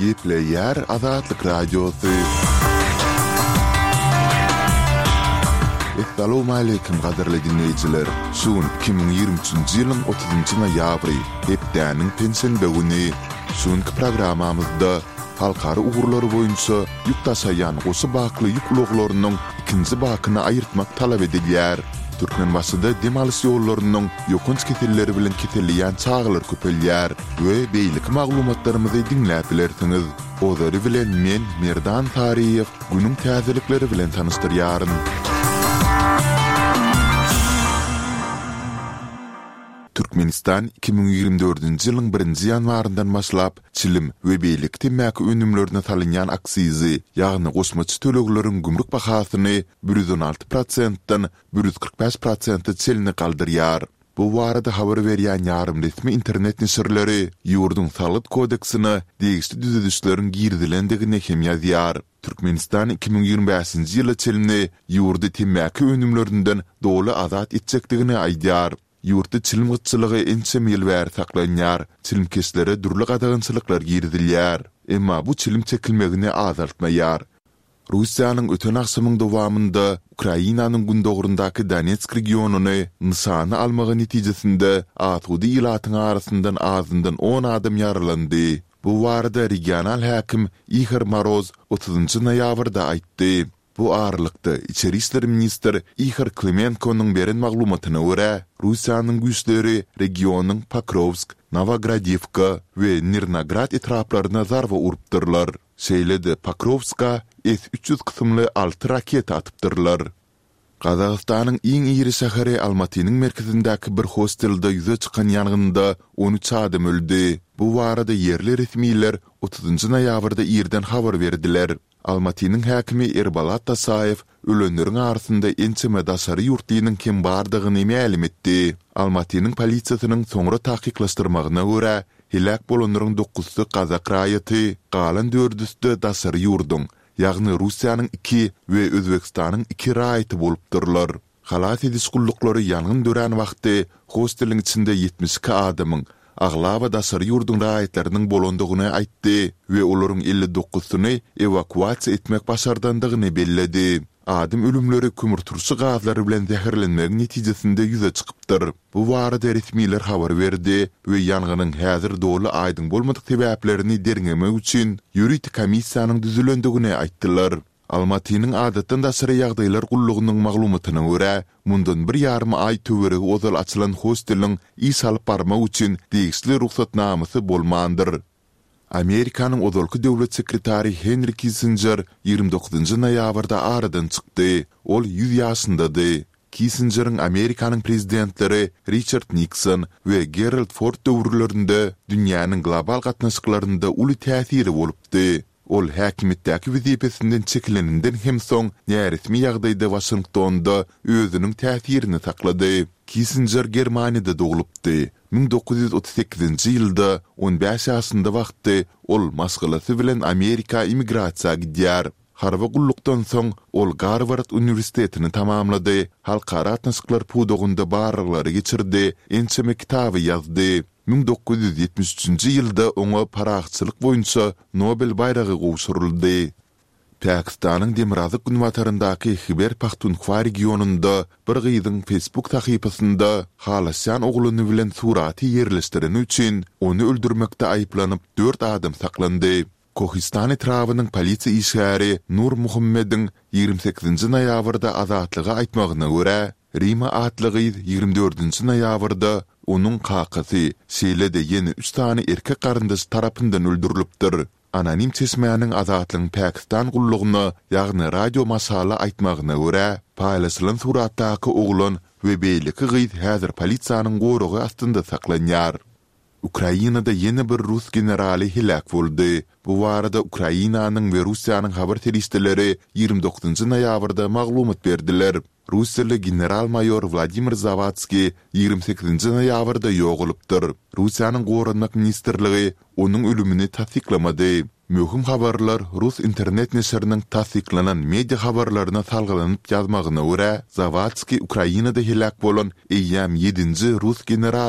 Gepleyer Azatlık Radyosu. Assalamu alaykum gaderli dinleyijiler. Şuun 2023-nji ýylyň 30-njy noýabry, hepdäniň pensiýa güni. Şuunky programamyzda halkary ugurlary boýunça ýük taşaýan goşy bakly ýük uluglarynyň ikinji bakyny aýyrtmak talap edilýär. Türkmenbaşyda demalys ýollarynyň ýokunç ketelleri bilen ketelýän çağlar köpelýär we beýlik maglumatlarymyzy dinläp bilersiňiz. Ozary bilen men Merdan Tariýew günüň täzelikleri bilen tanıştyrýaryn. Türkmenistan 2024-nji ýylyň 1-nji ýanwaryndan başlap çilim we beýlik temmäki önümlerine salynýan aksizi, ýagny goşmaçy tölegleriň gümrük bahasyny 116%-dan 145% çelini galdyrýar. Bu barada habar berýän ýarym resmi internet nesirleri ýurdun salyk kodeksine degişli düzedişleriň girdilendigine hem ýazýar. Türkmenistan 2025-nji ýyla çelini ýurdy temmäki önümlerinden doly azat etjekdigini aýdýar. Ýurtda çilim gyçylygy ençem ýyl bäri saklanýar, çilim keslere durly gadagynçylyklar girdilýär. Emma bu çilim çekilmegini azaltmaýar. Russiýanyň öten akşamyň dowamında Ukrainanyň gündogrundaky Donetsk regionuny nysany almagy netijesinde atudy ýylatyň arasyndan azyndan 10 adam ýaralandy. Bu barada regional häkim Ihor Moroz 30-njy noýabrda aýtdy. Bu aralykda İçeri işler ministri Ihor Klemenko'nun beren maglumatyna görä, Russiýanyň güýçleri regionyň Pokrovsk, Novogradivka we Nirnograd etraplaryna zarba urupdyrlar. Şeýlede Pokrovska S-300 kysymly 6 raket atypdyrlar. Gazagystanyň iň iri şäheri Almatynyň merkezindäki bir hostelde ýüze çykan ýangynda 13 adam öldü. Bu barada yerli resmiler 30-njy noýabrda ýerden habar berdiler. Almatynyň häkimi Erbalat Tasayev ölenleriň arasynda ençeme daşary ýurtdynyň kim bardygyny ma'lum etdi. Almatynyň polisiýasynyň soňra tahkiklaşdyrmagyna görä, helak bolanlaryň 9-sy Kazak raýaty, galan 4-üsde daşary ýurdun, ýagny Russiýanyň 2 we Özbekistanyň 2 raýaty bolupdyrlar. Halat ediş gullukları ýangyn dören wagty hosteliň içinde 72 adamyň Aglava daşary ýurdun raýatlarynyň bolandygyny aýtdy we olaryň 59-syny evakuasiýa etmek başardandygyny belledi. Adam ölümleri kümürtürsi gazlary bilen zäherlenmek netijesinde ýüze çykypdyr. Bu barada resmiler habar berdi we ýanganyň häzir doly aýdyň bolmadyk sebäplerini derňemek üçin ýuridik komissiýanyň düzülendigini aýtdylar. Almatynyň adatdan daşary ýagdaýlar gullugynyň maglumatyna görä, mundan 1,5 ay töweregi ozal açylan hosteliň iş alyp barmak üçin degişli ruhsatnamasy bolmandyr. Amerikanyň ozalky döwlet sekretary Henry Kissinger 29-njy noýabrda aradan çykdy. Ol 100 ýaşyndady. Kissinger'ın Amerikanyň prezidentleri Richard Nixon we Gerald Ford döwürlerinde dünýäniň global gatnaşyklarynda uly täsiri bolupdy. Ol häkimetdäki wezipesinden çekilenenden hem soň näresmi ýagdaýda Washingtonda özüniň täsirini saklady. Kissinger Germaniýada dogulupdy. 1938-nji ýylda 15 ýaşynda wagtda ol masgalasy bilen Amerika immigrasiýa gidýär. Harba gullukdan soň ol Harvard Üniversitetini tamamlady. Halkara atnaşyklar pudogunda barlyklary geçirdi. Ençeme kitaby ýazdy. 1973-nji ýylda oňa paraxçylyk boýunça Nobel baýragy gowşuruldy. Pakistanyň Demirazyk günwataryndaky Khyber Pakhtunkhwa regionunda bir gyzyň Facebook tahypasynda halasyan ogluny bilen suraty ýerleşdiren üçin onu öldürmekde aýplanyp 4 adam saklandy. Kohistan etrawynyň polisiýa işgäri Nur Muhammediň 28-nji noýabrda azatlygy aýtmagyna görä, Rima atlygy 24-nji noýabrda onun kakasy şeýlede ýene 3 tane erkek garyndaş tarapyndan öldürilipdir. Anonim çeşmeýäniň azatlygyň Pakistan gullugyna, ýagny radio masala aýtmagyna görä, paýlaşylan suratdaky oglan we beýleki gyz häzir polisiýanyň gorugy astynda saklanýar. Ukrainada ýene bir Rus generali helak boldy. Bu barada Ukrainanyň we Russiýanyň habar teristleri 29-njy noýabrda maglumat berdiler. Russiýaly general-mayor Vladimir Zawatsky 28-nji noýabrda ýogulypdyr. Russiýanyň Gorunmak ministrligi onuň ölümini tasdiklamady. Möhüm habarlar Rus internet neşriniň tasdiklanan media habarlaryna salgylanyp ýazmagyna görä, Zawatsky Ukrainada helak bolan eýýam 7-nji Rus general